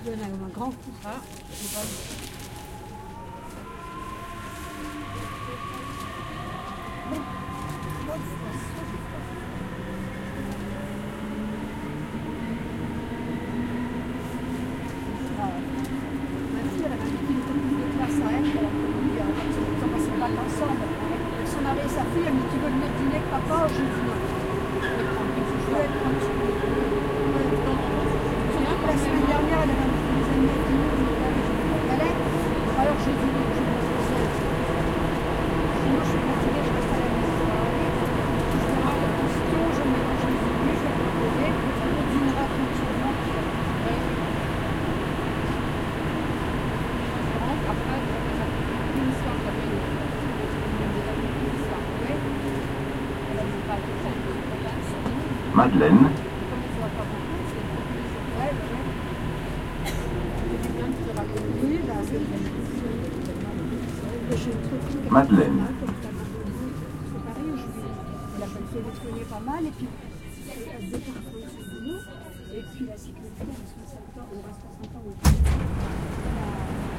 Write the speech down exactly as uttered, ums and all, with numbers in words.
donne un, un grand coup. Ah, c'est pas Ma fille, elle a fait une copine de classe à elle, elle a connu, ils ont passé le bac ensemble. Elle s'en allait, sa fille, elle me dit, tu veux venir dîner avec papa? Je lui dis non. Je vais être tranquille. La semaine dernière, elle avait un petit des amis à dîner, elle est. Alors j'ai dit non, je reste seule. Sinon, je suis fatiguée, je reste à la maison. Je vais avoir la question, je vais manger du riz, je vais me poser, on dînera tranquillement. Madeleine. Madeleine. C'est pareil, il a fait des soigner pas mal, et puis elle se détend sur le boulot, et puis la sécurité, elle reste soixante ans, on reste soixante ans.